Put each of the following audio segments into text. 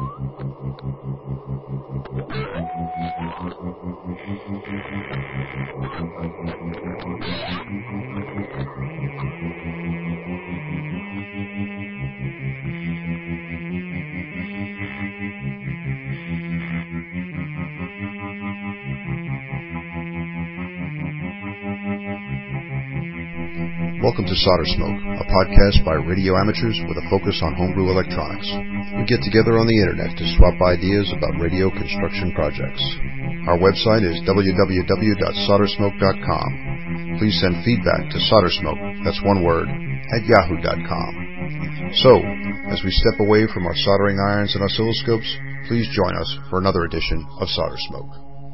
Welcome to Solder Smoke, a podcast by radio amateurs with a focus on homebrew electronics. We get together on the internet to swap ideas about radio construction projects. Our website is www.soldersmoke.com. Please send feedback to soldersmoke, that's one word, @yahoo.com. So, as we step away from our soldering irons and oscilloscopes, please join us for another edition of Solder Smoke.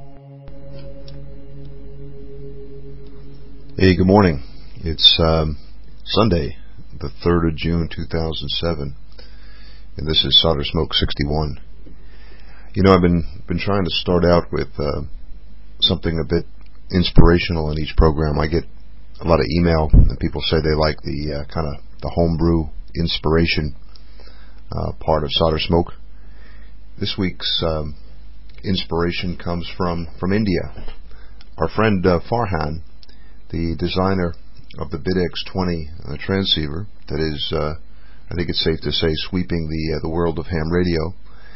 Hey, good morning. It's Sunday, the 3rd of June, 2007, and this is Solder Smoke 61. You know, I've been trying to start out with something a bit inspirational in each program. I get a lot of email, and people say they like the kind of the homebrew inspiration part of Solder Smoke. This week's inspiration comes from India. Our friend Farhan, the designer of the BitX20 transceiver that is, I think it's safe to say, sweeping the world of ham radio,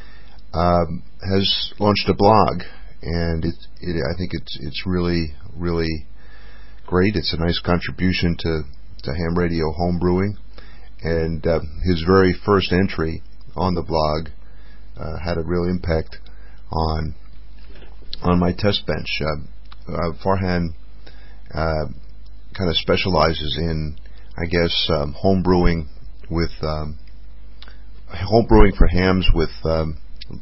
has launched a blog, and I think it's really great. It's a nice contribution to ham radio homebrewing, and his very first entry on the blog had a real impact on my test bench. Farhan kind of specializes in, I guess, homebrewing for hams with kind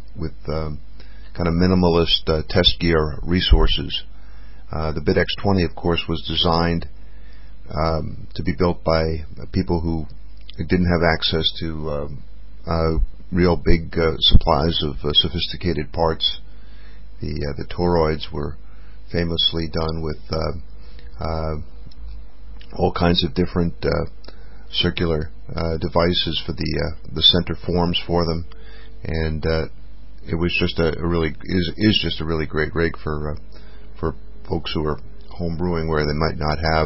of minimalist test gear resources. The BitX20, of course, was designed to be built by people who didn't have access to real big supplies of sophisticated parts. The toroids were famously done with all kinds of different circular devices for the center forms for them, and it was just is just a really great rig for folks who are home brewing where they might not have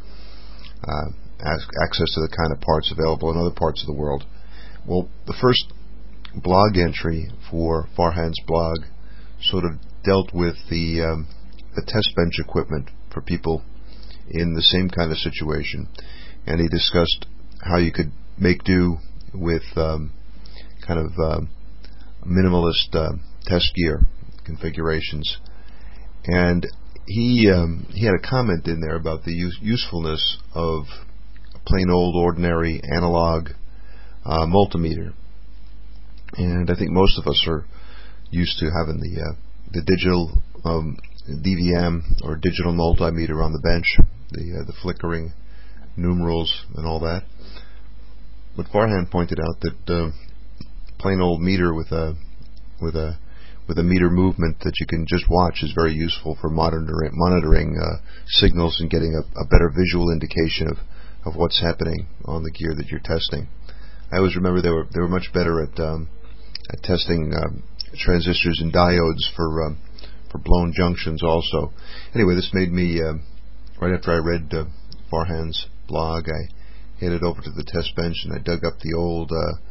access to the kind of parts available in other parts of the world. Well, the first blog entry for Farhan's blog sort of dealt with the test bench equipment for people in the same kind of situation, and he discussed how you could make do with kind of minimalist test gear configurations. And he had a comment in there about the usefulness of a plain old ordinary analog multimeter. And I think most of us are used to having the digital DVM or digital multimeter on the bench, the flickering numerals and all that. But Farhan pointed out that plain old meter with a meter movement that you can just watch is very useful for monitoring signals and getting a better visual indication of what's happening on the gear that you're testing. I always remember they were much better at testing transistors and diodes for blown junctions also. Anyway, this made me, right after I read Farhan's blog, I headed over to the test bench and I dug up the old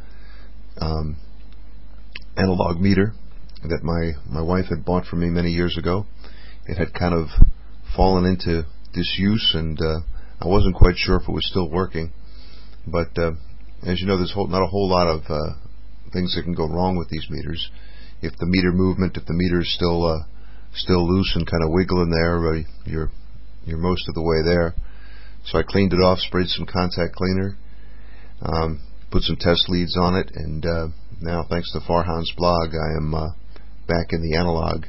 analog meter that my wife had bought for me many years ago. It had kind of fallen into disuse, and I wasn't quite sure if it was still working. But as you know, there's not a whole lot of things that can go wrong with these meters. If the meter is still loose and kind of wiggling there, you're most of the way there. So I cleaned it off, sprayed some contact cleaner, put some test leads on it, and now, thanks to Farhan's blog, I am back in the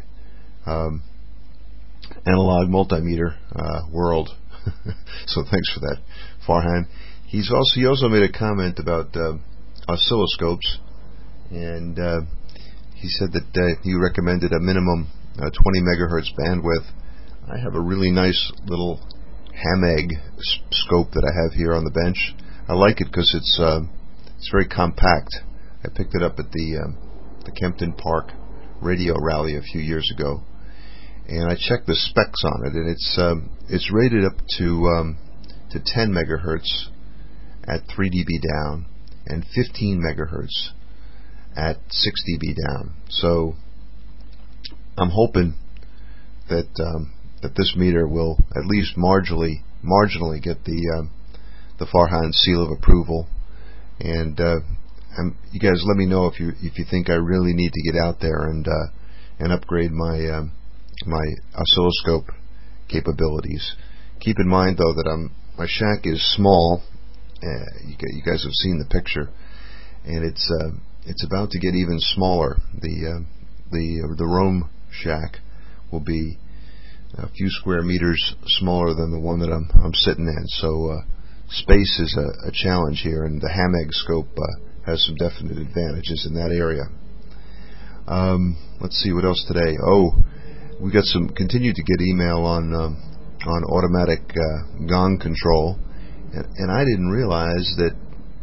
analog multimeter world. So thanks for that, Farhan. He also made a comment about oscilloscopes, and he said that he recommended a minimum 20 megahertz bandwidth. I have a really nice little ham egg scope that I have here on the bench. I like it because it's very compact. I picked it up at the Kempton Park radio rally a few years ago, and I checked the specs on it, and it's rated up to 10 megahertz at 3 dB down and 15 megahertz at 6 dB down. So I'm hoping that that this meter will at least marginally get the Farhan seal of approval. And you guys, let me know if you think I really need to get out there and upgrade my my oscilloscope capabilities. Keep in mind though that my shack is small. You guys have seen the picture, and it's about to get even smaller. The Rome shack will be a few square meters smaller than the one that I'm sitting in. So space is a challenge here, and the Hameg scope has some definite advantages in that area. Let's see what else today. Oh, we got continued to get email on automatic gong control, and I didn't realize that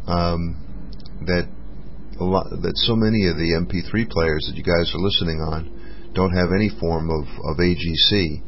that so many of the MP3 players that you guys are listening on don't have any form of AGC.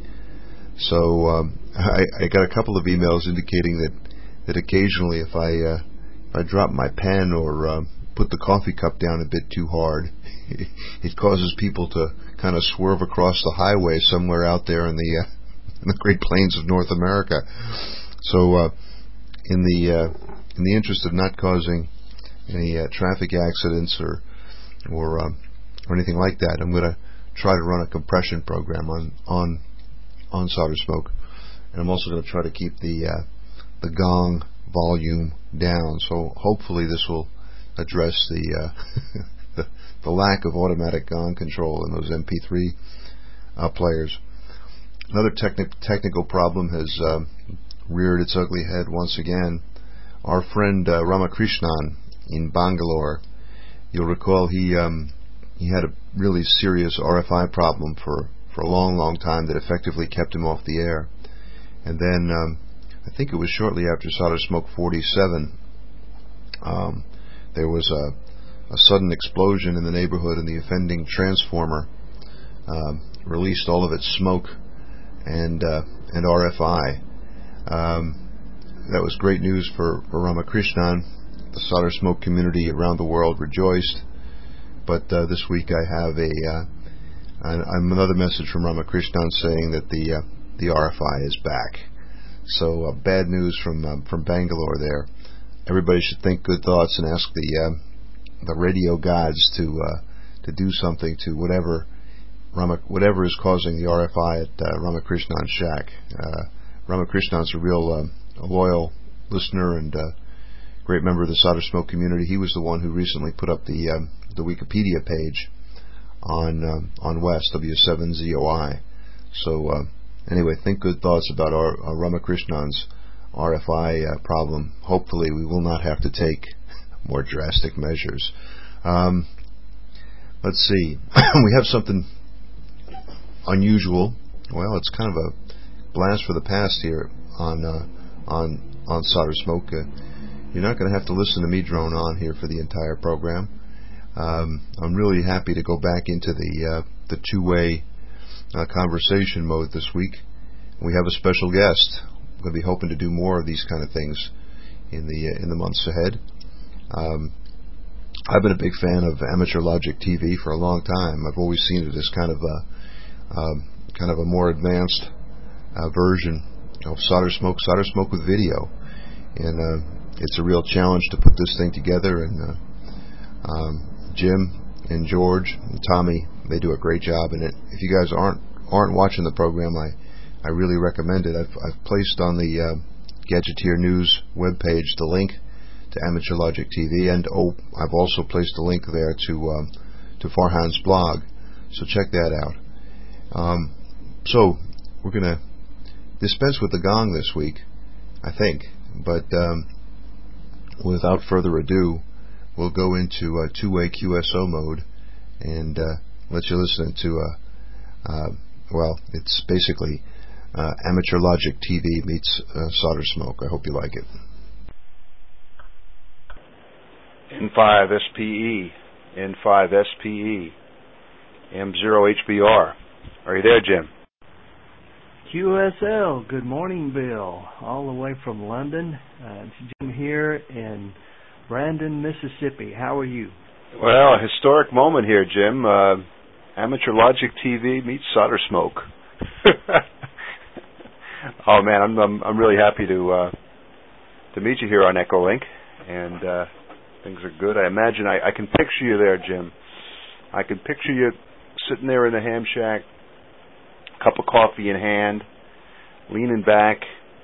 So I got a couple of emails indicating that occasionally if I drop my pen or put the coffee cup down a bit too hard, it causes people to kind of swerve across the highway somewhere out there in the Great Plains of North America. So in the interest of not causing any traffic accidents or anything like that, I'm going to try to run a compression program on Solder Smoke, and I'm also going to try to keep the gong volume down. So hopefully this will address the lack of automatic gong control in those MP3 players. Another technical problem has reared its ugly head once again. Our friend Ramakrishnan in Bangalore, you'll recall he had a really serious RFI problem for a long time that effectively kept him off the air. And then I think it was shortly after Solder Smoke 47, there was a sudden explosion in the neighborhood, and the offending transformer released all of its smoke and RFI. That was great news for Ramakrishnan. The Solder Smoke community around the world rejoiced. But this week I have another message from Ramakrishnan saying that the RFI is back. So bad news from Bangalore there. Everybody should think good thoughts and ask the radio gods to do something to whatever is causing the RFI at Ramakrishnan's shack. Ramakrishnan's a real loyal listener and great member of the Solder Smoke community. He was the one who recently put up the Wikipedia page on West W7ZOI. So anyway, think good thoughts about our Ramakrishnan's RFI problem. Hopefully we will not have to take more drastic measures. Let's see. We have something unusual. Well, it's kind of a blast for the past here on Solder Smoke. You're not going to have to listen to me drone on here for the entire program. I'm really happy to go back into the two-way conversation mode this week. We have a special guest. I'm going to be hoping to do more of these kind of things in the months ahead. I've been a big fan of Amateur Logic TV for a long time. I've always seen it as kind of a more advanced version of Solder Smoke with video, and it's a real challenge to put this thing together. And Jim and George and Tommy, they do a great job in it. If you guys aren't watching the program, I really recommend it. I've placed on the Gadgeteer News webpage the link to Amateur Logic TV, and I've also placed a link there to Farhan's blog, so check that out. So we're going to dispense with the gong this week, I think, but without further ado, we'll go into two-way QSO mode and let you listen to well, it's basically Amateur Logic TV meets Solder Smoke. I hope you like it. N5 SPE, N5SPE, M0HBR. Are you there, Jim? QSL, good morning, Bill. All the way from London. It's Jim here in Brandon, Mississippi. How are you? Well, a historic moment here, Jim. Amateur Logic TV meets Solder Smoke. Oh man, I'm really happy to meet you here on Echolink, and things are good. I imagine I can picture you there, Jim. I can picture you sitting there in the ham shack, cup of coffee in hand, leaning back.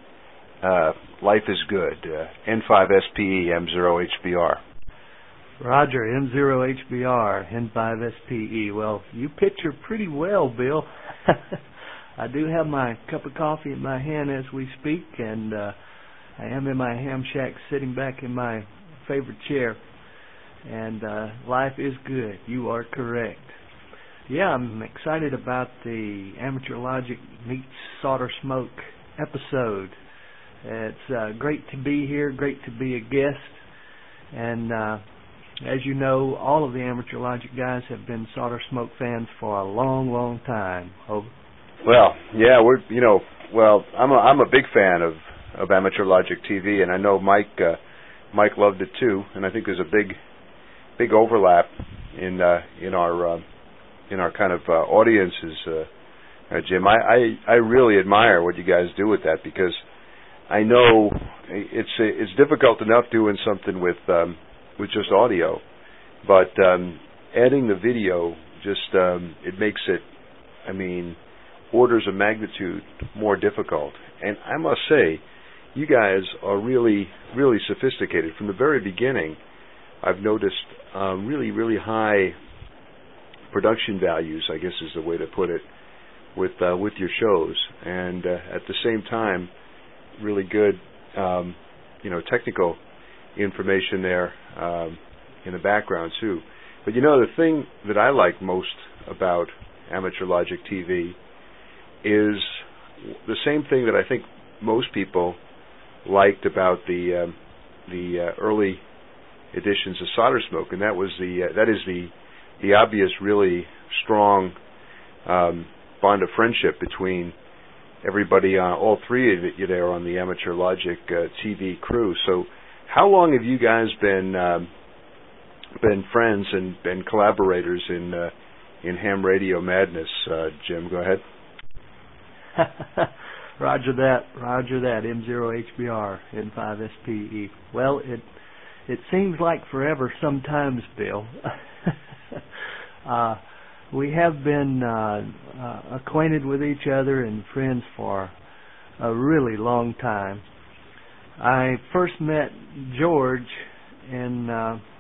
Life is good. N5SPE, M0HBR. Roger, M0HBR, N5SPE. Well, you picture pretty well, Bill. I do have my cup of coffee in my hand as we speak, and I am in my ham shack sitting back in my favorite chair, and life is good. You are correct. Yeah, I'm excited about the Amateur Logic Meets Solder Smoke episode. It's great to be here, great to be a guest, and as you know, all of the Amateur Logic guys have been Solder Smoke fans for a long, long time. Over. Well, yeah, I'm a big fan of Amateur Logic TV, and I know Mike loved it too, and I think there's a big overlap in our kind of audiences, Jim. I really admire what you guys do with that, because I know it's difficult enough doing something with just audio, but adding the video just it makes it, orders of magnitude more difficult. And I must say, you guys are really, really sophisticated. From the very beginning, I've noticed really, really high production values, I guess is the way to put it, with your shows, and at the same time, really good, technical information there in the background too. But the thing that I like most about Amateur Logic TV is the same thing that I think most people liked about the early editions of Solder Smoke, and that is the obvious, really strong bond of friendship between everybody, all three of you there on the Amateur Logic TV crew. So, how long have you guys been friends and been collaborators in ham radio madness? Jim, go ahead. Roger that, M0HBR, N5SPE. Well, it seems like forever sometimes, Bill. We have been acquainted with each other and friends for a really long time. I first met George when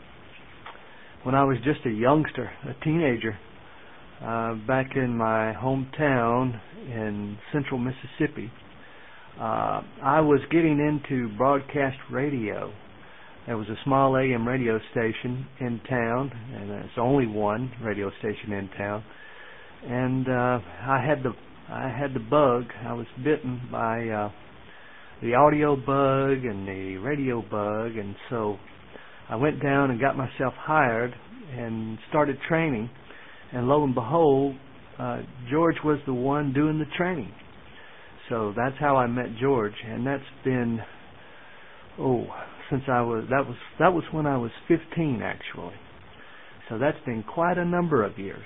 I was just a youngster, a teenager, back in my hometown in central Mississippi. I was getting into broadcast radio. There was a small AM radio station in town, and it's only one radio station in town. And I had the bug. I was bitten by the audio bug and the radio bug, and so I went down and got myself hired and started training. And lo and behold, George was the one doing the training. So that's how I met George, and that's been since that was when I was 15 actually. So that's been quite a number of years.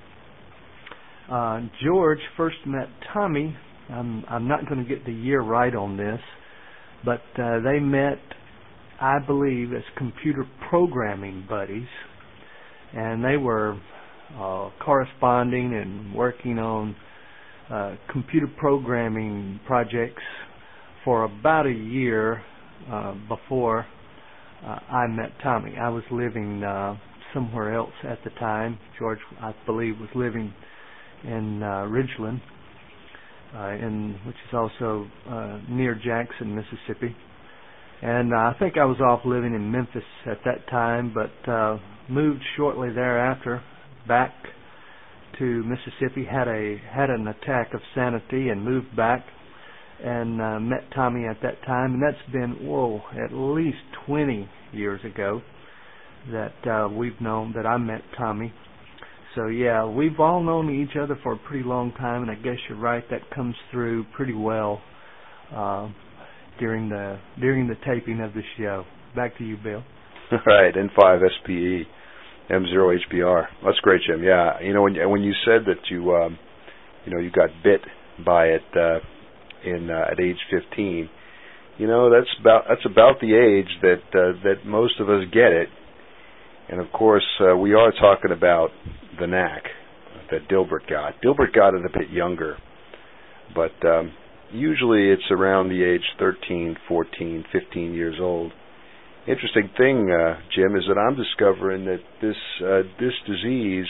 George first met Tommy. I'm not going to get the year right on this, but they met, I believe, as computer programming buddies, and they were corresponding and working on computer programming projects for about a year before I met Tommy. I was living somewhere else at the time. George, I believe, was living in Ridgeland, which is also near Jackson, Mississippi. And I think I was off living in Memphis at that time, but moved shortly thereafter back to Mississippi, had an attack of sanity and moved back and met Tommy at that time. And that's been, at least 20 years ago. that we've known, that I met Tommy. So yeah, we've all known each other for a pretty long time, and I guess you're right, that comes through pretty well during the taping of the show. Back to you, Bill. Right, N5SPE, M0HBR. That's great, Jim. Yeah, when you said that you got bit by it at age 15, that's about the age that most of us get it. And of course, we are talking about the knack that Dilbert got. Dilbert got it a bit younger, but usually it's around the age 13, 14, 15 years old. Interesting thing, Jim, is that I'm discovering that this disease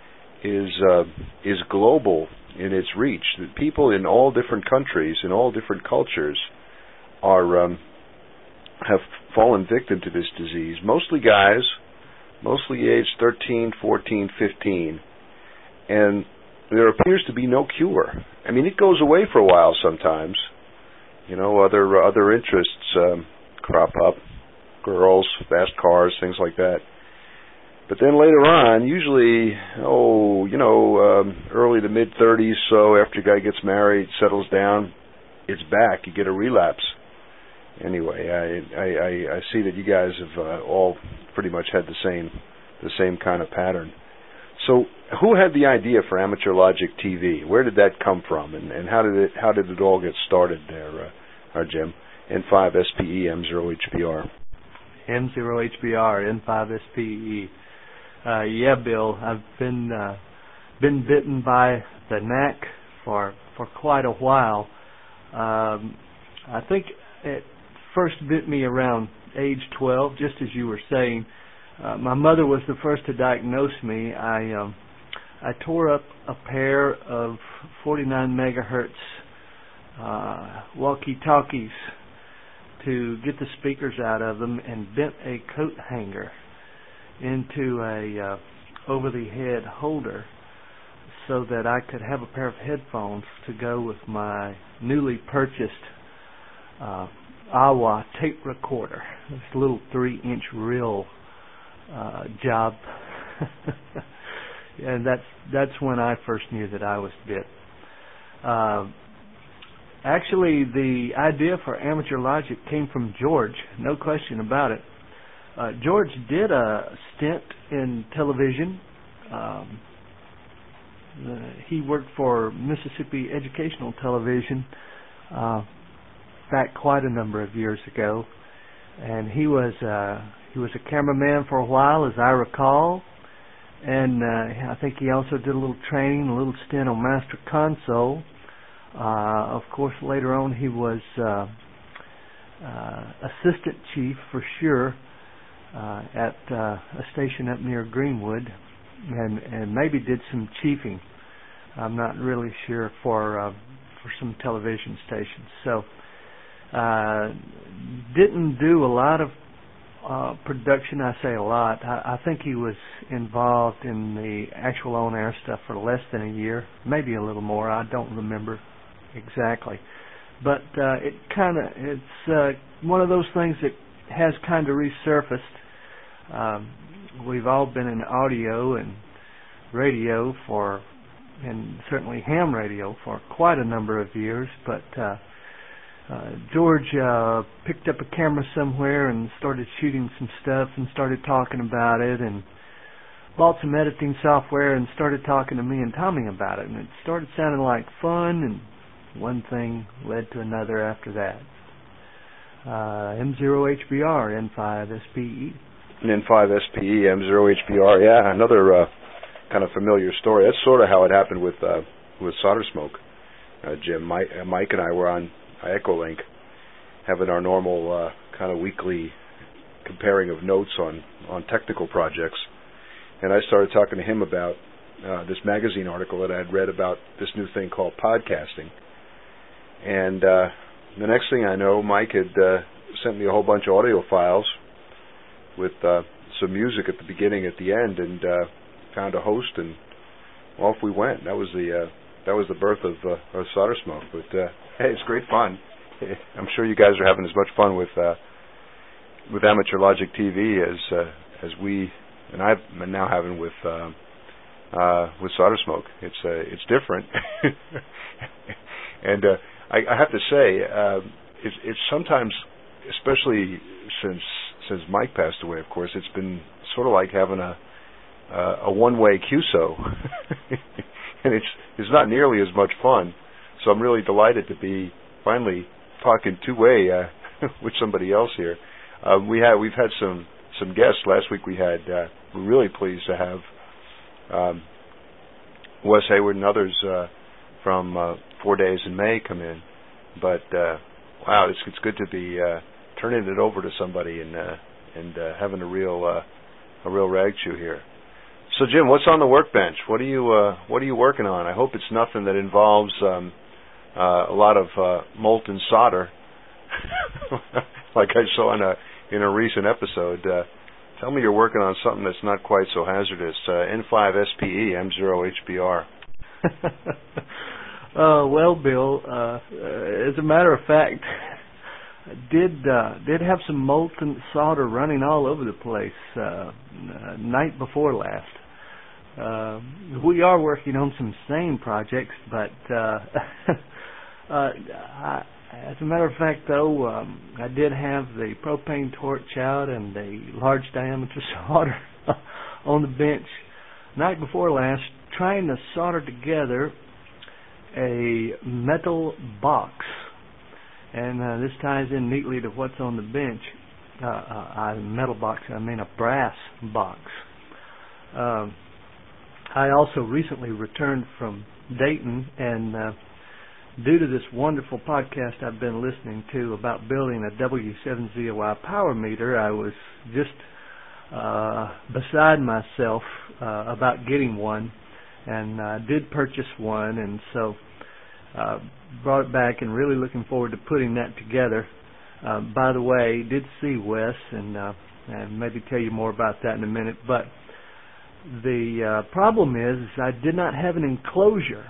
is global in its reach. That people in all different countries, in all different cultures, have fallen victim to this disease. Mostly guys, mostly aged 13, 14, 15, and there appears to be no cure. I mean, it goes away for a while sometimes. Other interests crop up, girls, fast cars, things like that. But then later on, usually, early to mid-30s, so after a guy gets married, settles down, it's back. You get a relapse. Anyway, I see that you guys have all pretty much had the same kind of pattern. So, who had the idea for Amateur Logic TV? Where did that come from, and how did it all get started there, Jim? N5SPE, M0HBR. M0HBR, N5SPE. Yeah, Bill, I've been bitten by the knack for quite a while. I think it first bit me around age 12, just as you were saying. My mother was the first to diagnose me. I tore up a pair of 49 megahertz walkie-talkies to get the speakers out of them, and bent a coat hanger into a over-the-head holder so that I could have a pair of headphones to go with my newly purchased AWA tape recorder. This little 3-inch reel job. And that's when I first knew that I was bit. Actually, the idea for Amateur Logic came from George, no question about it. George did a stint in television. He worked for Mississippi Educational Television back quite a number of years ago, and he was a cameraman for a while, as I recall. And I think he also did a little training, a little stint on Master Console. Of course, later on he was assistant chief for sure at a station up near Greenwood, and maybe did some chiefing. I'm not really sure for some television stations. So didn't do a lot of production. I say a lot. I think he was involved in the actual on-air stuff for less than a year, maybe a little more. I don't remember exactly, but it's one of those things that has kind of resurfaced. We've all been in audio and radio and certainly ham radio for quite a number of years, but George picked up a camera somewhere and started shooting some stuff and started talking about it, and bought some editing software and started talking to me and Tommy about it, and it started sounding like fun, and one thing led to another after that. M0HBR, N5SPE. N5SPE, M0HBR, yeah, another kind of familiar story. That's sort of how it happened with Solder Smoke, Jim. Mike and I were on Echolink, having our normal kind of weekly comparing of notes on technical projects, and I started talking to him about this magazine article that I had read about this new thing called podcasting. And the next thing I know, Mike had sent me a whole bunch of audio files with some music at the beginning, at the end, and found a host, and off we went. That was the birth of Solder Smoke. But hey, it's great fun. I'm sure you guys are having as much fun with Amateur Logic TV as we and I've been now having with solder smoke. It's different, and I have to say it's sometimes, especially since Mike passed away, of course, it's been sort of like having a one-way QSO, and it's not nearly as much fun. So I'm really delighted to be finally talking two-way with somebody else here. We've had some guests. Last week we're really pleased to have Wes Hayward and others from 4 Days in May come in. But wow, it's good to be turning it over to somebody and having a real rag chew here. So Jim, what's on the workbench? What are you working on? I hope it's nothing that involves a lot of molten solder, like I saw in a recent episode. Tell me you're working on something that's not quite so hazardous. N5SPE M0HBr. Well, Bill, as a matter of fact, did have some molten solder running all over the place night before last. We are working on some same projects, but as a matter of fact, though, I did have the propane torch out and a large diameter solder on the bench night before last, trying to solder together a metal box. And this ties in neatly to what's on the bench. Metal box, I mean a brass box. I also recently returned from Dayton, and due to this wonderful podcast I've been listening to about building a W7ZOI power meter, I was just beside myself about getting one, and I did purchase one, and so brought it back and really looking forward to putting that together. By the way, did see Wes, and maybe tell you more about that in a minute, but the problem is I did not have an enclosure.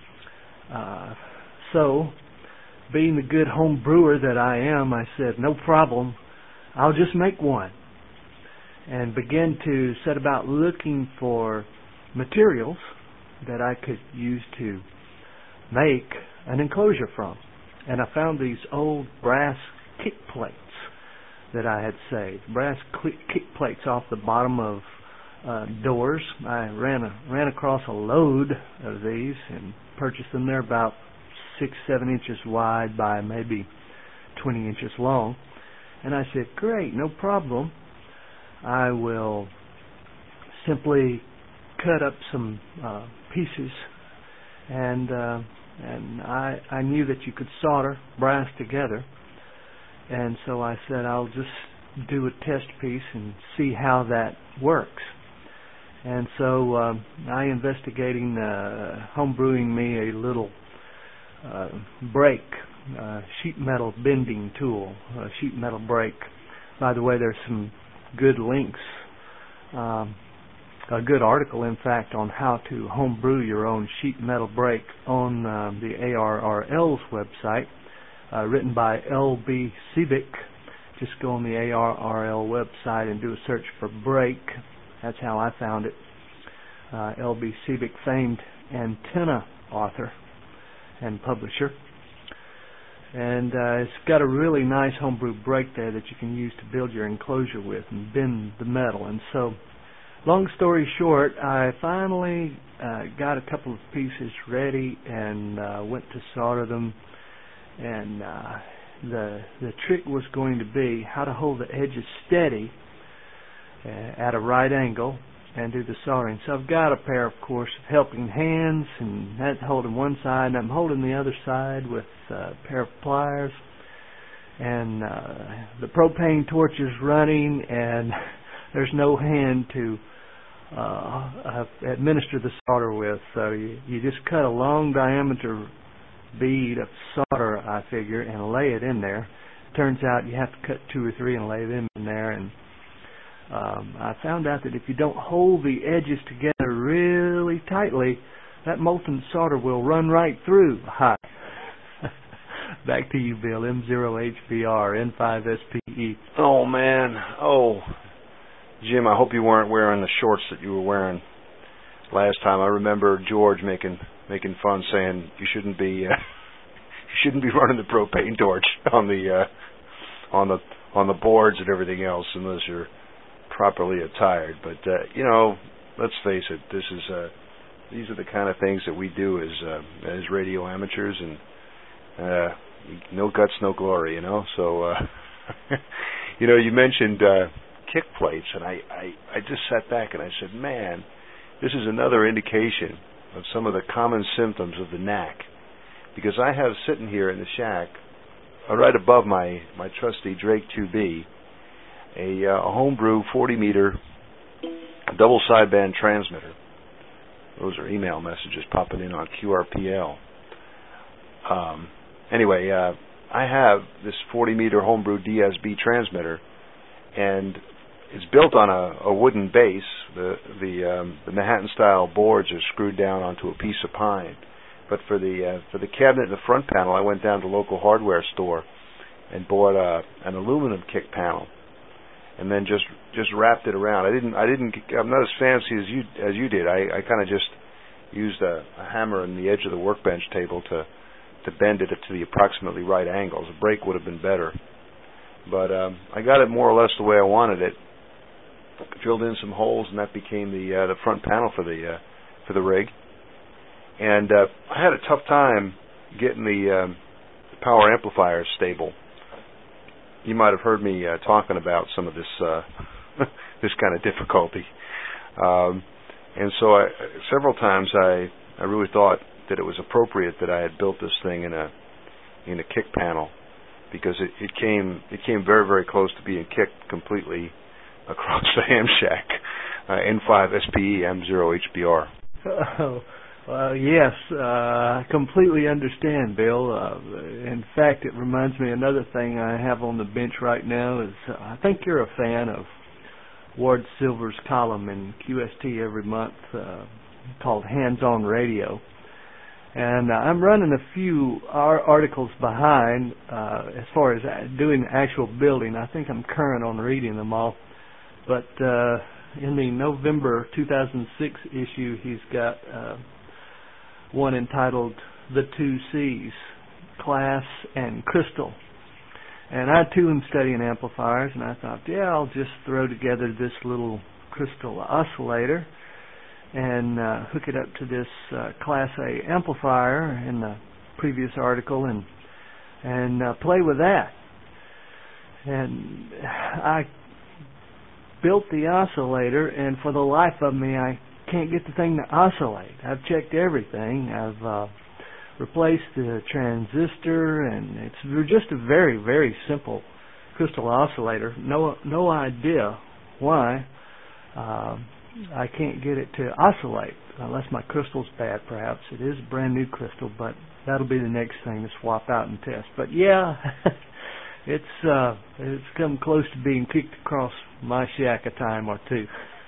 So, being the good home brewer that I am, I said, no problem, I'll just make one. And began to set about looking for materials that I could use to make an enclosure from. And I found these old brass kick plates that I had saved. Brass kick plates off the bottom of doors. I ran across a load of these and purchased them. They're about 6-7 inches wide by maybe 20 inches long. And I said, great, no problem. I will simply cut up some pieces, and I knew that you could solder brass together, and so I said I'll just do a test piece and see how that works. And so I investigating homebrewing me a little brake, sheet metal bending tool, sheet metal brake. By the way, there's some good links, a good article, in fact, on how to homebrew your own sheet metal brake on the ARRL's website, written by L.B. Siebeck. Just go on the ARRL website and do a search for brake. That's how I found it. L.B. Siebeck, famed antenna author and publisher. And it's got a really nice homebrew brake there that you can use to build your enclosure with and bend the metal. And so, long story short, I finally got a couple of pieces ready and went to solder them. And the trick was going to be how to hold the edges steady at a right angle and do the soldering. So I've got a pair, of course, of helping hands, and that's holding one side, and I'm holding the other side with a pair of pliers. And the propane torch is running, and there's no hand to administer the solder with. So you just cut a long diameter bead of solder, I figure, and lay it in there. Turns out you have to cut 2 or 3 and lay them in there. And I found out that if you don't hold the edges together really tightly, that molten solder will run right through. Hi. Back to you, Bill. M0HBR, N5SPE. Oh, man. Oh, Jim, I hope you weren't wearing the shorts that you were wearing last time. I remember George making fun, saying you shouldn't be running the propane torch on the boards and everything else unless you're properly attired. But let's face it, these are the kind of things that we do as radio amateurs, and no guts, no glory, So, you mentioned kick plates, and I just sat back and I said, man, this is another indication of some of the common symptoms of the knack, because I have sitting here in the shack, right above my trusty Drake 2B, a homebrew 40-meter double sideband transmitter. Those are email messages popping in on QRPL. Anyway, I have this 40-meter homebrew DSB transmitter, and it's built on a wooden base. The Manhattan-style boards are screwed down onto a piece of pine. But for the cabinet and the front panel, I went down to the local hardware store and bought an aluminum kick panel, and then just wrapped it around. I'm not as fancy as you did. I kind of just used a hammer on the edge of the workbench table to bend it to the approximately right angles. A break would have been better, but I got it more or less the way I wanted it. Drilled in some holes, and that became the front panel for the rig. And I had a tough time getting the power amplifiers stable. You might have heard me talking about some of this this kind of difficulty. And so several times I really thought that it was appropriate that I had built this thing in a kick panel, because it came very, very close to being kicked completely across the ham shack. N5 SPE M0 HBR. Oh, yes, I completely understand, Bill. In fact, it reminds me, another thing I have on the bench right now is, I think you're a fan of Ward Silver's column in QST every month called Hands On Radio. And I'm running a few articles behind as far as doing actual building. I think I'm current on reading them all. But in the November 2006 issue, he's got one entitled The Two C's, Class and Crystal. And I, too, am studying amplifiers, and I thought, yeah, I'll just throw together this little crystal oscillator and hook it up to this Class A amplifier in the previous article and play with that. And I built the oscillator, and for the life of me, I can't get the thing to oscillate. I've checked everything. I've replaced the transistor, and it's just a very, very simple crystal oscillator. No idea why I can't get it to oscillate, unless my crystal's bad, perhaps. It is a brand new crystal, but that'll be the next thing to swap out and test. But yeah, it's come close to being kicked across my shack a time or two.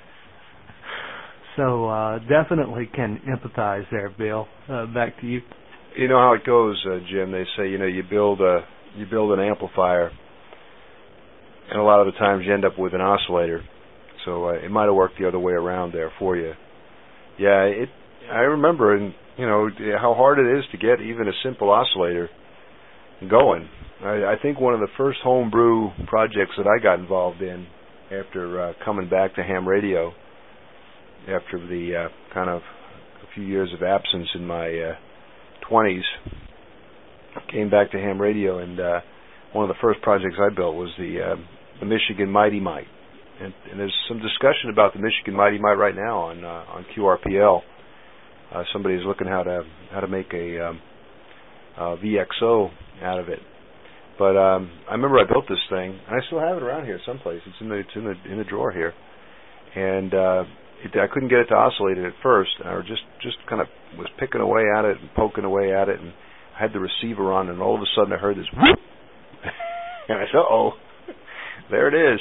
So definitely can empathize there, Bill. Back to you. You know how it goes, Jim. They say, you build an amplifier, and a lot of the times you end up with an oscillator. So it might have worked the other way around there for you. Yeah, I remember, how hard it is to get even a simple oscillator going. I think one of the first homebrew projects that I got involved in after coming back to ham radio, after the kind of a few years of absence in my 20s, came back to ham radio, and one of the first projects I built was the Michigan Mighty Mite. And there's some discussion about the Michigan Mighty Mite right now on QRPL. Somebody's looking how to make a VXO out of it. But I remember I built this thing, and I still have it around here someplace. It's in the drawer here, and I couldn't get it to oscillate it at first. I just kind of was picking away at it and poking away at it, and I had the receiver on, and all of a sudden I heard this whoop, and I said, "Uh-oh, there it is."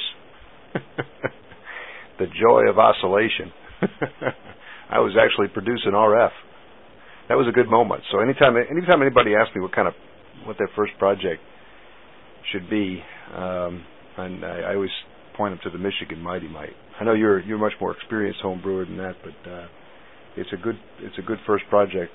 The joy of oscillation. I was actually producing RF. That was a good moment. So anytime anybody asks me what their first project should be, and I always point them to the Michigan Mighty Mite. I know you're much more experienced home brewer than that, but it's a good first project.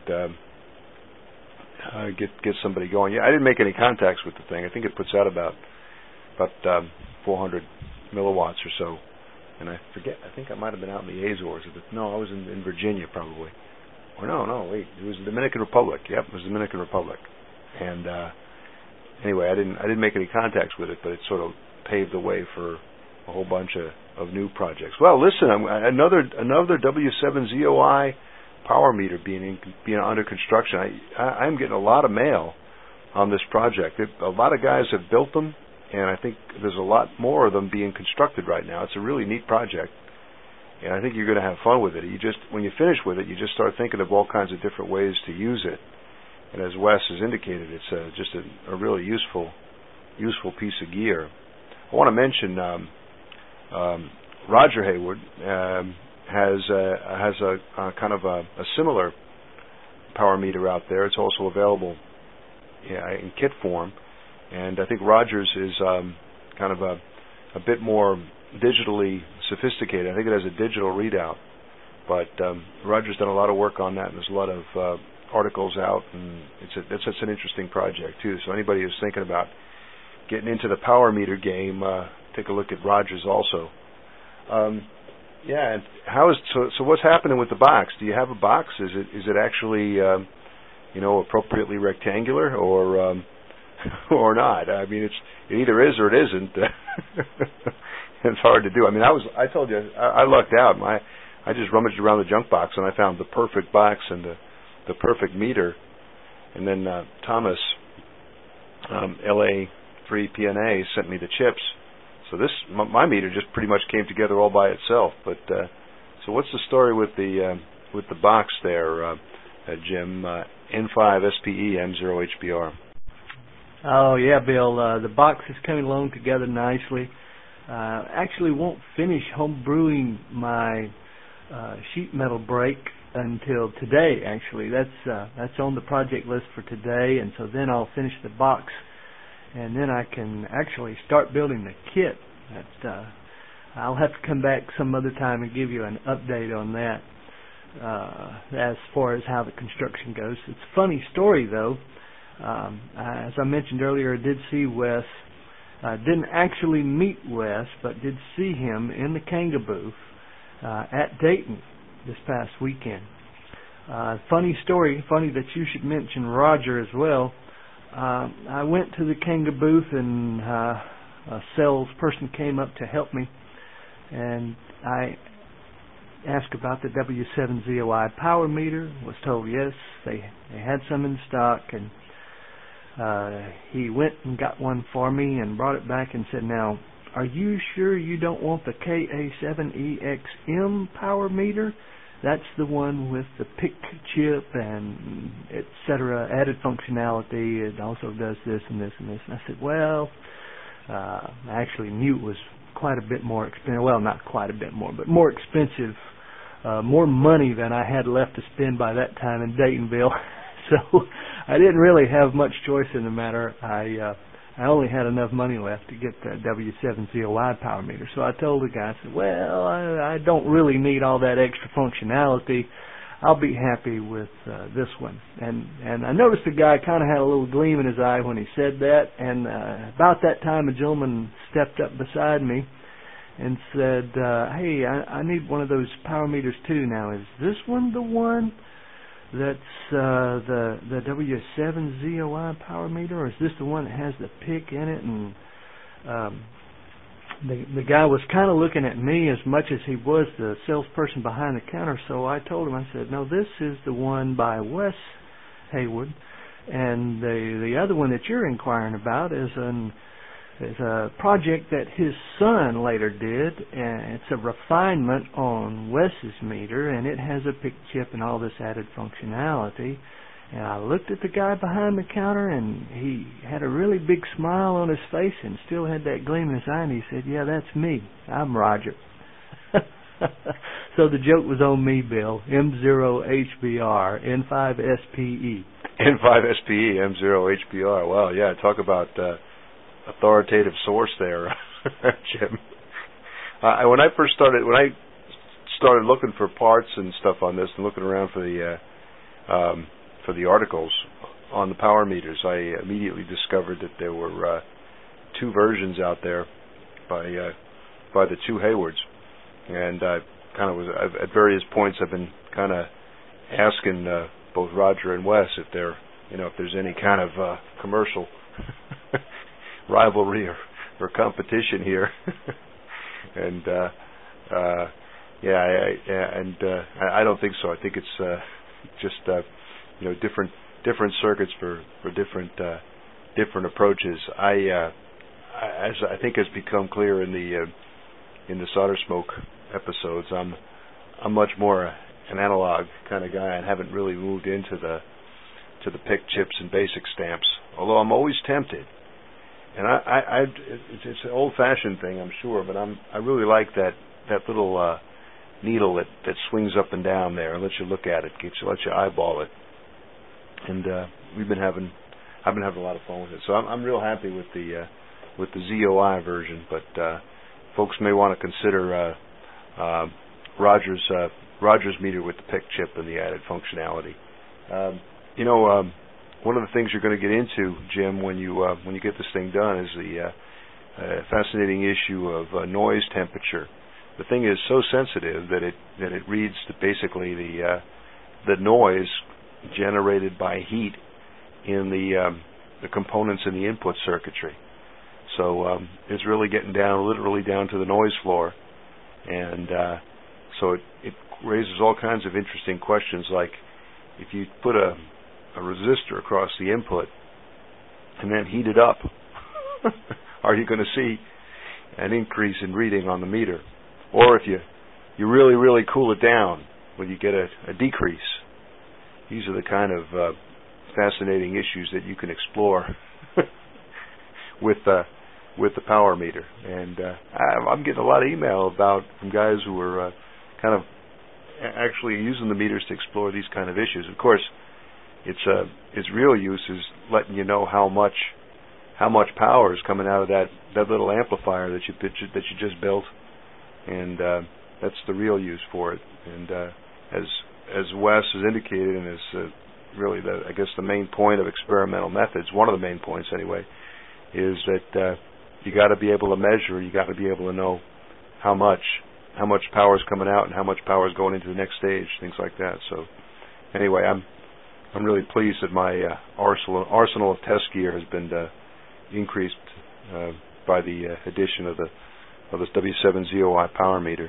Get somebody going. Yeah, I didn't make any contacts with the thing. I think it puts out about 400 milliwatts or so. And I forget. I think I might have been out in the Azores. No, I was in Virginia probably. Or no, wait. It was the Dominican Republic. Yep, it was the Dominican Republic. And anyway, I didn't make any contacts with it, but it sort of paved the way for a whole bunch of new projects. Well, listen, another W7ZOI power meter being under construction. I'm getting a lot of mail on this project. A lot of guys have built them, and I think there's a lot more of them being constructed right now. It's a really neat project, and I think you're going to have fun with it. When you finish with it, you just start thinking of all kinds of different ways to use it. And as Wes has indicated, it's just a really useful piece of gear. I want to mention Roger Hayward has a kind of a similar power meter out there. It's also available in kit form, and I think Roger's is kind of a bit more digitally sophisticated. I think it has a digital readout, but Roger's done a lot of work on that, and there's a lot of articles out, and it's an interesting project too. So anybody who's thinking about getting into the power meter game, take a look at Roger's also. And so what's happening with the box? Do you have a box? Is it actually appropriately rectangular or not? I mean, it either is or it isn't. It's hard to do. I mean, I told you I lucked out. I just rummaged around the junk box and I found the perfect box and the perfect meter. And then Thomas, LA3PNA, sent me the chips. So my meter just pretty much came together all by itself. But so what's the story with the box there, Jim? N5SPE M0HBR. Oh yeah, Bill. The box is coming along together nicely. Actually, won't finish home brewing my sheet metal break until today. Actually, that's on the project list for today, and so then I'll finish the box. And then I can actually start building the kit. I'll have to come back some other time and give you an update on that as far as how the construction goes. It's a funny story, though. As I mentioned earlier, I did see Wes. I didn't actually meet Wes, but did see him in the Kanga booth at Dayton this past weekend. Funny story. Funny that you should mention Roger as well. I went to the Kanga booth and a salesperson came up to help me, and I asked about the W7ZOI power meter. Was told yes, they had some in stock, and he went and got one for me and brought it back and said, "Now, are you sure you don't want the KA7EXM power meter? That's the one with the PIC chip and etc. added functionality. It also does this and this and this." And I said, well, I actually knew it was quite a bit more expensive. Well, not quite a bit more, but more expensive, more money than I had left to spend by that time in Daytonville. So I didn't really have much choice in the matter. I only had enough money left to get the W7ZOI power meter. So I told the guy, I said, well, I don't really need all that extra functionality. I'll be happy with this one. And I noticed the guy kind of had a little gleam in his eye when he said that. And about that time, a gentleman stepped up beside me and said, hey, I need one of those power meters too. Now, is this one the one that's the W7ZOI power meter, or is this the one that has the PIC in it? And the guy was kind of looking at me as much as he was the salesperson behind the counter. So I told him, I said, no, this is the one by Wes Hayward, and the other one that you're inquiring about is a project that his son later did, and it's a refinement on Wes's meter, and it has a PIC chip and all this added functionality. And I looked at the guy behind the counter, and he had a really big smile on his face and still had that gleam in his eye, and he said, yeah, that's me. I'm Roger. So the joke was on me, Bill. M0HBR, N5SPE. N5SPE, M0HBR. Well, yeah, talk about authoritative source there, Jim. when I started looking for parts and stuff on this and looking around for the articles on the power meters, I immediately discovered that there were two versions out there by the two Haywards, and I kind of was at various points. I've been kind of asking both Roger and Wes if there's any kind of commercial rivalry or competition here, and I don't think so. I think it's just different circuits for different approaches. As I think has become clear in the Solder Smoke episodes, I'm much more an analog kind of guy and haven't really moved into the PIC chips and basic stamps. Although I'm always tempted, and it's an old-fashioned thing, I'm sure, but I really like that little needle that swings up and down there and lets you look at it, lets you eyeball it, and I've been having a lot of fun with it. So I'm real happy with the ZOI version, but folks may want to consider Roger's meter with the PIC chip and the added functionality. One of the things you're going to get into, Jim, when you get this thing done, is the fascinating issue of noise temperature. The thing is so sensitive that it reads basically the noise generated by heat in the components in the input circuitry. So it's really getting literally down to the noise floor, and so it raises all kinds of interesting questions, like if you put a resistor across the input and then heat it up, are you going to see an increase in reading on the meter? Or if you really, really cool it down, will you get a decrease? These are the kind of fascinating issues that you can explore with the power meter. And I'm getting a lot of email from guys who are kind of actually using the meters to explore these kind of issues. Of course, its real use is letting you know how much power is coming out of that little amplifier that you just built, and that's the real use for it. And as Wes has indicated, and is really the main point of experimental methods, one of the main points anyway, is that you got to be able to measure. You got to be able to know how much power is coming out and how much power is going into the next stage, things like that. So anyway, I'm really pleased that my arsenal of test gear has been increased by the addition of this W7ZOI power meter.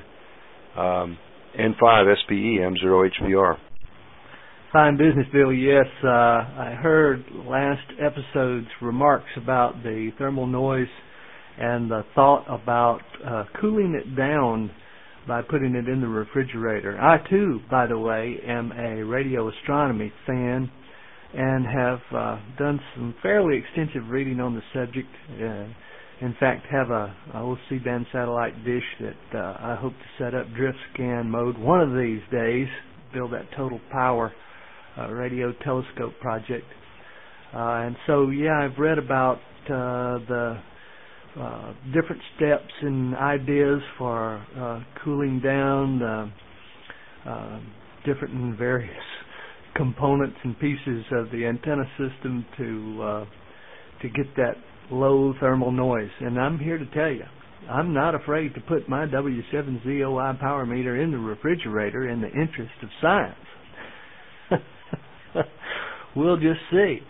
N5 SPE M0 HVR. Fine business, Bill. Yes, I heard last episode's remarks about the thermal noise and the thought about cooling it down by putting it in the refrigerator. I, too, by the way, am a radio astronomy fan and have done some fairly extensive reading on the subject. In fact, have a old C-band satellite dish that I hope to set up drift scan mode one of these days, build that total power radio telescope project. And so, yeah, I've read about the different steps and ideas for cooling down the different and various components and pieces of the antenna system to get that low thermal noise. And I'm here to tell you, I'm not afraid to put my W7ZOI power meter in the refrigerator in the interest of science. We'll just see.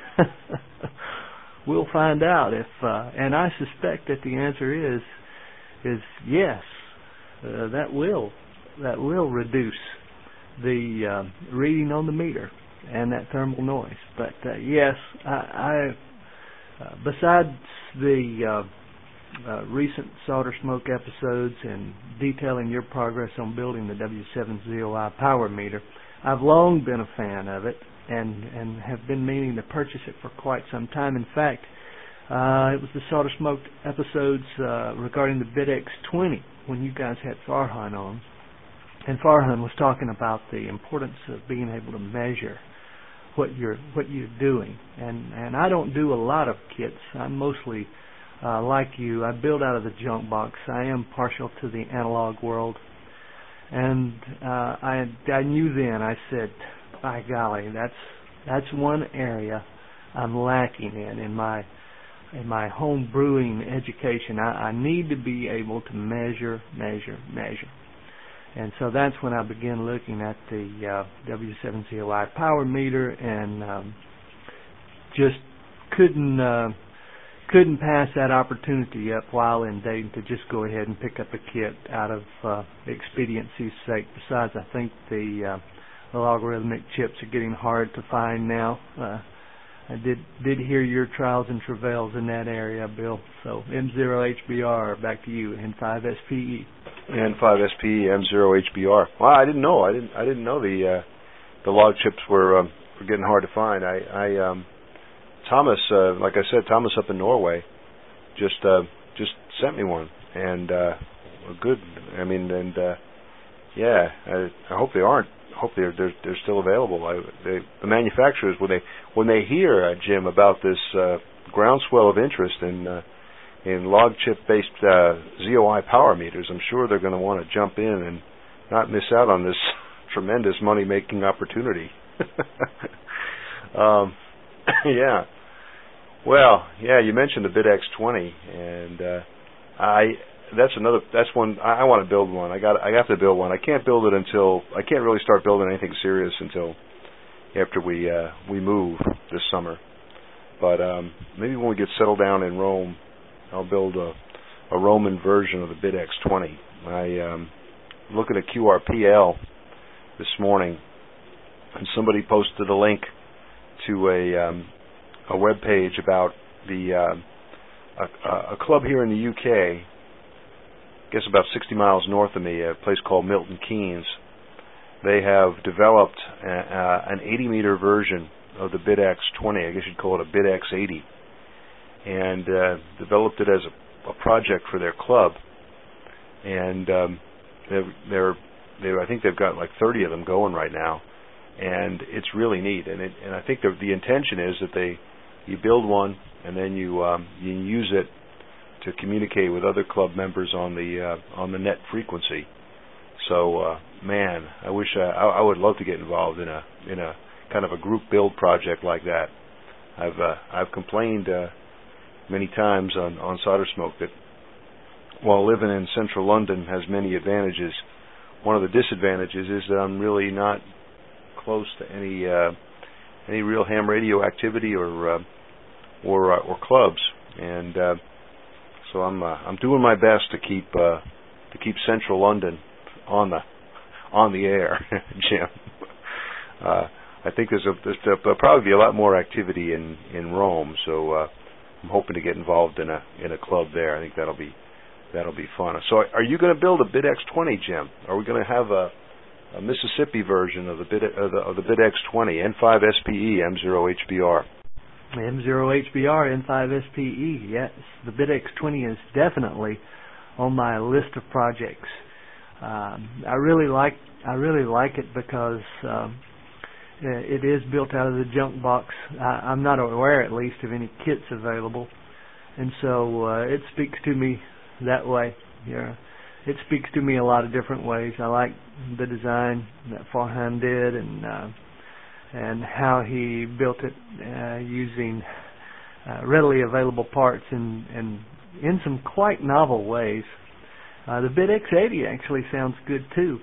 We'll find out if, and I suspect that the answer is yes. That will reduce the reading on the meter and that thermal noise. But yes, I besides the recent Solder Smoke episodes and detailing your progress on building the W7ZOI power meter, I've long been a fan of it and have been meaning to purchase it for quite some time. In fact, it was the Solder Smoke episodes regarding the BitX20 when you guys had Farhan on. And Farhan was talking about the importance of being able to measure what you're doing. And I don't do a lot of kits. I'm mostly like you, I build out of the junk box. I am partial to the analog world. And I knew then, I said, by golly, that's one area I'm lacking in my home brewing education. I need to be able to measure. And so that's when I began looking at the W7COI power meter, and just couldn't pass that opportunity up while in Dayton to just go ahead and pick up a kit out of expediency's sake. Besides, I think the logarithmic chips are getting hard to find now. I did hear your trials and travails in that area, Bill. So M0HBR, back to you, N5SPE. N5SPE, M0HBR. Well, I didn't know. I didn't know the log chips were getting hard to find. Thomas, like I said, Thomas up in Norway, just sent me one, and good. I mean, and yeah, I hope they aren't. I hope they're still available. The manufacturers, when they hear, Jim, about this groundswell of interest in log chip based ZOI power meters, I'm sure they're going to want to jump in and not miss out on this tremendous money making opportunity. Yeah. Well, yeah, you mentioned the BitX20, and that's one I want to build one. I have to build one. I can't really start building anything serious until after we move this summer. But maybe when we get settled down in Rome, I'll build a Roman version of the BitX20. I'm looking at QRPL this morning, and somebody posted a link to a web page about a club here in the UK, I guess about 60 miles north of me, a place called Milton Keynes. They have developed an 80-meter version of the BitX20. I guess you'd call it a BitX80, and developed it as a project for their club. And I think they've got like 30 of them going right now, and it's really neat. And I think the intention is that you build one, and then you use it to communicate with other club members on the net frequency. So, man, I wish I would love to get involved in a kind of a group build project like that. I've complained many times on Solder Smoke that while living in central London has many advantages, one of the disadvantages is that I'm really not close to any real ham radio activity or clubs, and so I'm doing my best to keep central London on the air, Jim. I think there'll probably be a lot more activity in Rome, so I'm hoping to get involved in a club there. I think that'll be fun. So, are you going to build a BitX20, Jim? Are we going to have a Mississippi version of the BitX20, N5SPE, M0HBR? M0HBR, N5SPE, yes. The BitX20 is definitely on my list of projects. I really like it because it is built out of the junk box. I'm not aware, at least, of any kits available, and so it speaks to me that way. Yeah, it speaks to me a lot of different ways. I like the design that Farhan did, and how he built it using readily available parts and in some quite novel ways. The BitX80 actually sounds good too.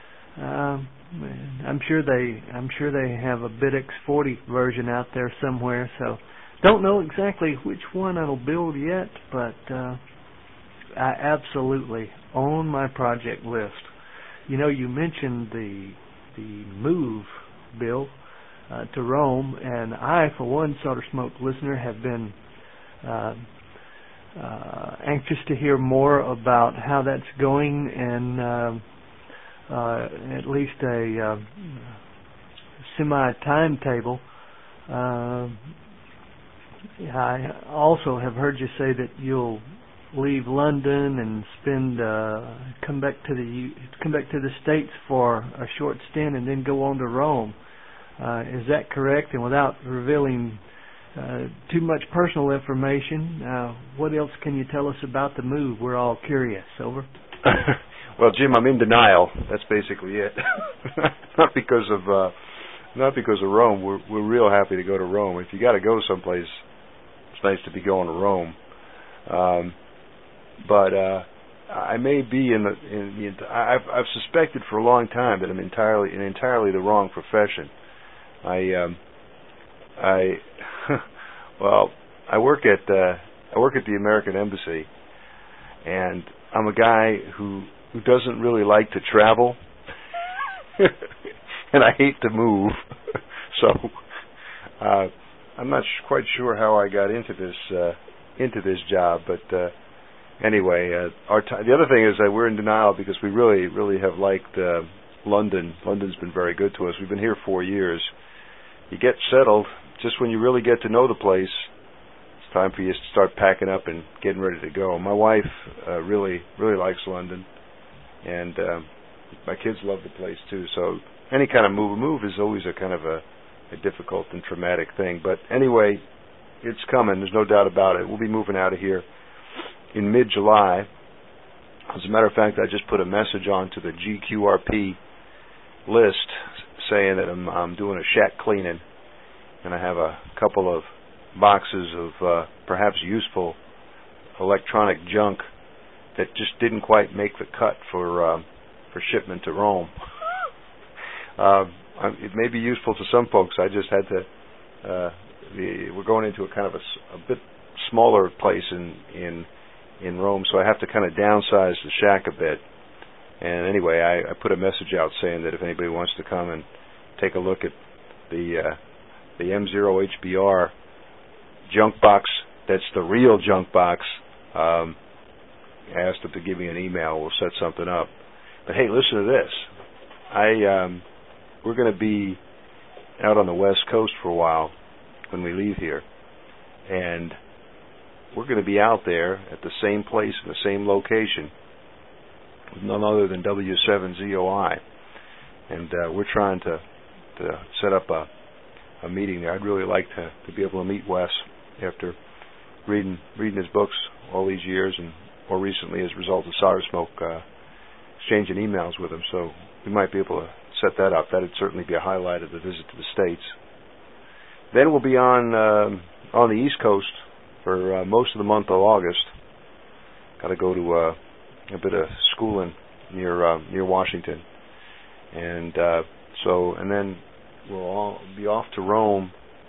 I'm sure they have a BitX40 version out there somewhere. So don't know exactly which one I'll build yet, but I absolutely on my project list. You know, you mentioned the move, Bill, to Rome, and I, for one, Solder Smoke listener, have been anxious to hear more about how that's going, and at least a semi-timetable. I also have heard you say that you'll leave London and come back to the States for a short stint and then go on to Rome. Is that correct? And without revealing too much personal information. What else can you tell us about the move? We're all curious. Over. Well, Jim, I'm in denial. That's basically it. Not because of Rome. We're real happy to go to Rome. If you got to go someplace, it's nice to be going to Rome. But I may be I've suspected for a long time that I'm entirely the wrong profession. Well, I work at the American Embassy, and I'm a guy who doesn't really like to travel, and I hate to move. So I'm not quite sure how I got into this job, but anyway, the other thing is that we're in denial because we really have liked London. London's been very good to us. We've been here 4 years. You get settled just when you really get to know the place. It's time for you to start packing up and getting ready to go. My wife really likes London, and my kids love the place too. So any kind of move is always a kind of a difficult and traumatic thing. But anyway, it's coming. There's no doubt about it. We'll be moving out of here in mid-July. As a matter of fact, I just put a message on to the GQRP list saying that I'm doing a shack cleaning, and I have a couple of boxes of perhaps useful electronic junk that just didn't quite make the cut for shipment to Rome. It may be useful to some folks. I just had to. We're going into a kind of a bit smaller place in Rome, so I have to kind of downsize the shack a bit. And anyway, I put a message out saying that if anybody wants to come and take a look at the M0HBR junk box, that's the real junk box, I asked them to give me an email. We'll set something up. But hey, listen to this. We're going to be out on the West Coast for a while when we leave here, and we're going to be out there at the same place in the same location with none other than W7ZOI, and we're trying to set up a meeting there. I'd really like to be able to meet Wes after reading his books all these years, and more recently as a result of Solder Smoke, exchanging emails with him. So we might be able to set that up. That'd certainly be a highlight of the visit to the States. Then we'll be on the East Coast for most of the month of August. Got to go to a bit of schooling near Washington, and then we'll all be off to Rome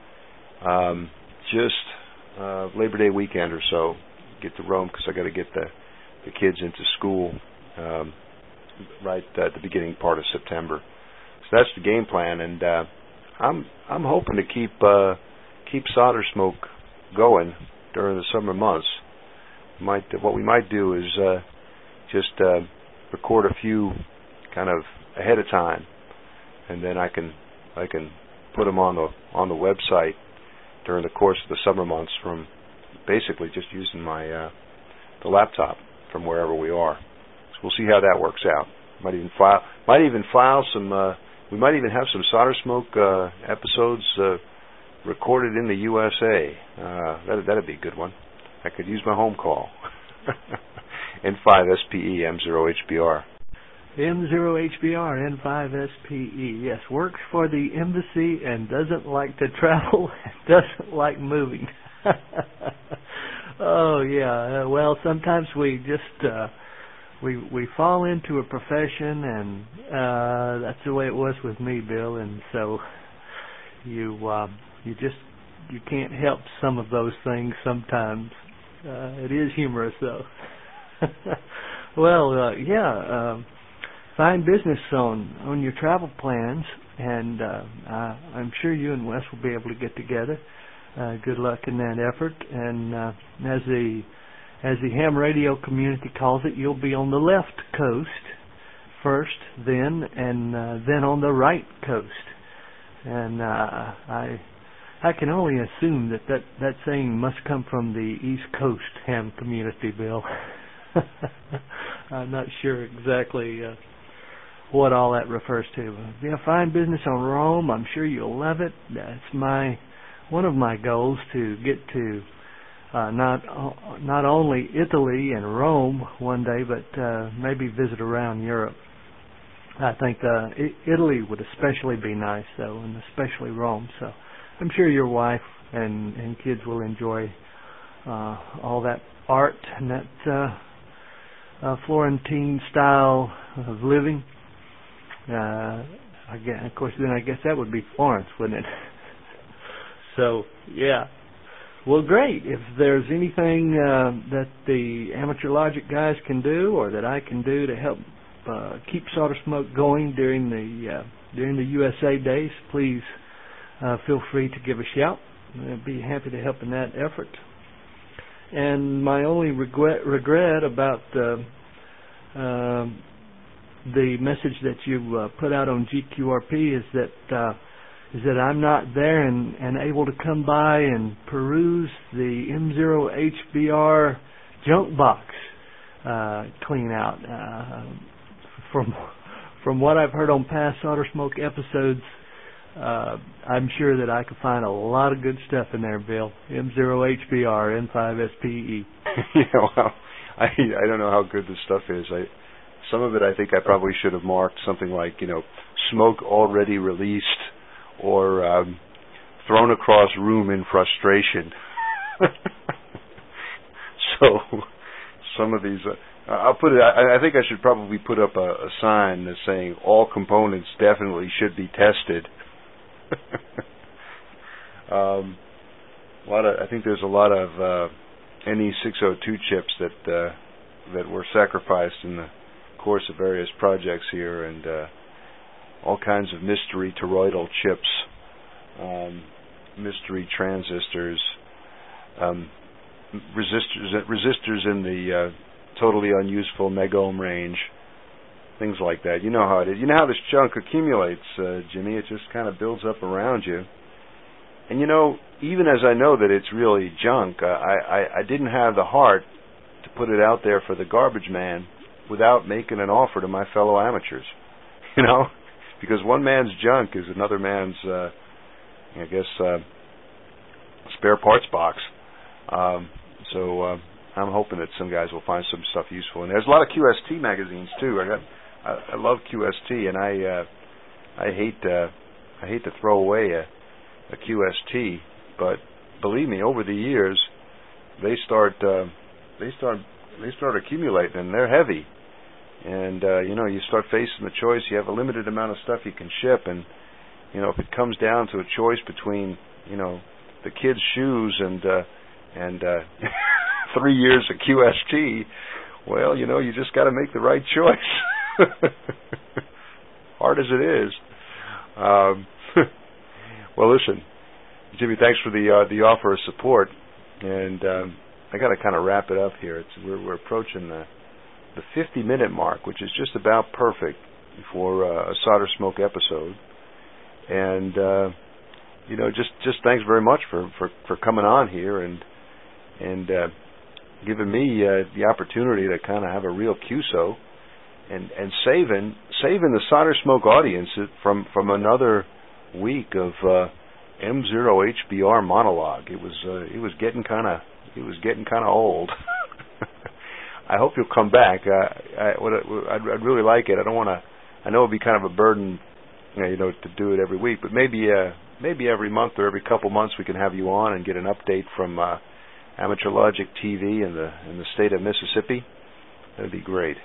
just Labor Day weekend or so. Get to Rome because I got to get the kids into school right at the beginning part of September. So that's the game plan, and I'm hoping to keep Solder Smoke going during the summer months. What we might do is just record a few kind of ahead of time, and then I can put them on the website during the course of the summer months from basically just using my the laptop from wherever we are. So we'll see how that works out. Might even file some. We might even have some Solder Smoke episodes recorded in the USA. That'd be a good one. I could use my home call. N5SPE M0HBR. M0HBR N5SPE. Yes, works for the embassy and doesn't like to travel, doesn't like moving. Oh yeah. Well, sometimes we just we fall into a profession, and that's the way it was with me, Bill. And so you can't help some of those things sometimes. It is humorous though. Well, find business on your travel plans, and I'm sure you and Wes will be able to get together. Good luck in that effort. And as the ham radio community calls it, you'll be on the left coast first, then on the right coast. And I can only assume that saying must come from the East Coast ham community, Bill. I'm not sure exactly what all that refers to. Yeah, fine business on Rome. I'm sure you'll love it. That's my one of my goals to get to not only Italy and Rome one day, but maybe visit around Europe. I think Italy would especially be nice, though, and especially Rome. So I'm sure your wife and kids will enjoy all that art and that Florentine style of living. Again, of course, then I guess that would be Florence, wouldn't it? So, yeah. Well, great. If there's anything that the Amateur Logic guys can do, or that I can do to help keep Solder Smoke going during the USA days, please feel free to give a shout. I'd be happy to help in that effort. And my only regret about the message that you put out on GQRP is that I'm not there and able to come by and peruse the M0 HBR junk box clean out. From what I've heard on past Solder Smoke episodes, I'm sure that I could find a lot of good stuff in there, Bill. M0 HBR, N5SPE. Yeah, well, I don't know how good this stuff is. Some of it I think I probably should have marked something like, smoke already released, or thrown across room in frustration. So some of these, I'll put it. I think I should probably put up a sign that's saying all components definitely should be tested. I think there's a lot of NE602 chips that were sacrificed in the course of various projects here, and all kinds of mystery toroidal chips, mystery transistors, resistors in the totally unuseful megohm range, things like that. You know how it is. You know how this junk accumulates, Jimmy. It just kind of builds up around you. And even as I know that it's really junk, I didn't have the heart to put it out there for the garbage man without making an offer to my fellow amateurs. Because one man's junk is another man's, spare parts box. So I'm hoping that some guys will find some stuff useful. And there's a lot of QST magazines too. I love QST, and I hate to throw away a QST, but believe me, over the years they start accumulating, and they're heavy. And you start facing the choice. You have a limited amount of stuff you can ship, and if it comes down to a choice between the kids' shoes and 3 years of QST, well, you just got to make the right choice. Hard as it is. Well, listen, Jimmy, thanks for the offer of support, and I got to kind of wrap it up here. We're approaching the 50-minute mark, which is just about perfect for a Solder Smoke episode. And just thanks very much for coming on here and giving me the opportunity to kind of have a real QSO and saving the Solder Smoke audience from another week of M0 HBR monologue. It was getting kind of old. I hope you'll come back. I'd really like it. I know it'd be kind of a burden, to do it every week, but maybe every month or every couple months we can have you on and get an update from Amateur Logic TV in the state of Mississippi. That'd be great.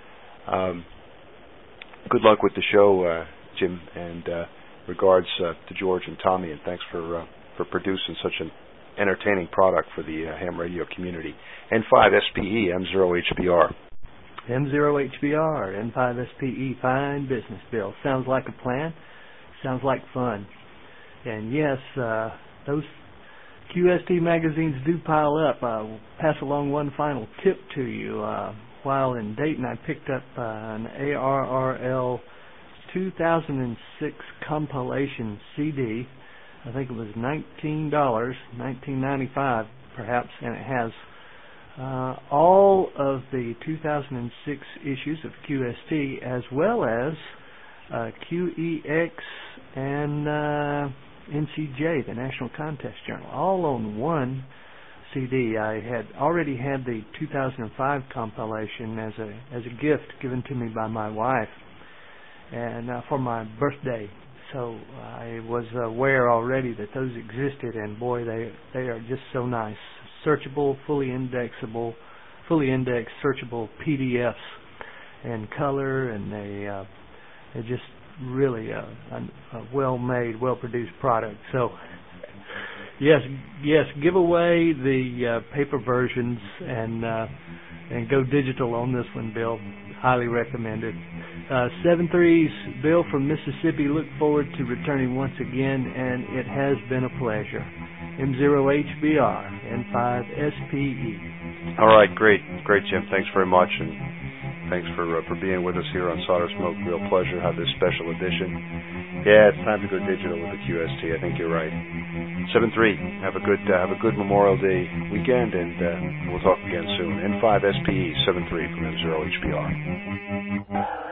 Good luck with the show, Jim, and regards to George and Tommy, and thanks for producing such an entertaining product for the ham radio community. N5SPE, M0 HBR. M0 HBR, N5SPE, fine business, Bill. Sounds like a plan. Sounds like fun. And yes, those QST magazines do pile up. I'll pass along one final tip to you. While in Dayton, I picked up an ARRL 2006 compilation CD. I think it was $19, $19.95 perhaps, and it has all of the 2006 issues of QST, as well as QEX and NCJ, the National Contest Journal, all on one CD. I had already had the 2005 compilation as a gift given to me by my wife, and for my birthday. So I was aware already that those existed, and boy, they are just so nice. Searchable, fully indexed, searchable PDFs in color, and they're just really a well-made, well-produced product. So yes, give away the paper versions and go digital on this one, Bill. Highly recommended. 7-3's Bill from Mississippi. Look forward to returning once again, and it has been a pleasure. M0HBR, N5SPE. All right, great, Jim. Thanks very much, and thanks for being with us here on Solder Smoke. Real pleasure to have this special edition. Yeah, it's time to go digital with the QST. I think you're right. 7-3. Have a good Memorial Day weekend, and we'll talk again soon. N5SPE 7-3 from M0HBR.